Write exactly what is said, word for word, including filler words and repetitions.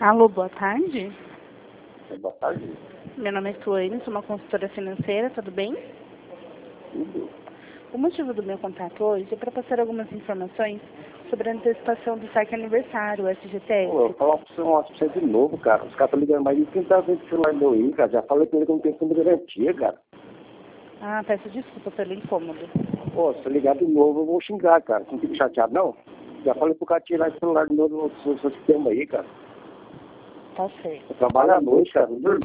Alô, boa tarde. Boa tarde. Meu nome é Suane, sou uma consultora financeira, tudo bem? Tudo. O motivo do meu contato hoje é para passar algumas informações sobre a antecipação do saque aniversário, o S G T S. Pô, eu vou falar pra você, uma, pra você de novo, cara. Os caras estão ligando mais de trinta vezes o celular meu aí, cara. Já falei com ele que não tem fundo de garantia, cara. Ah, peço desculpa pelo incômodo. Pô, se eu ligar de novo, eu vou xingar, cara. Você não fica chateado, não? Já falei pro cara tirar esse celular do meu do seu, seu sistema aí, cara. Tá certo. Eu trabalho à noite, cara.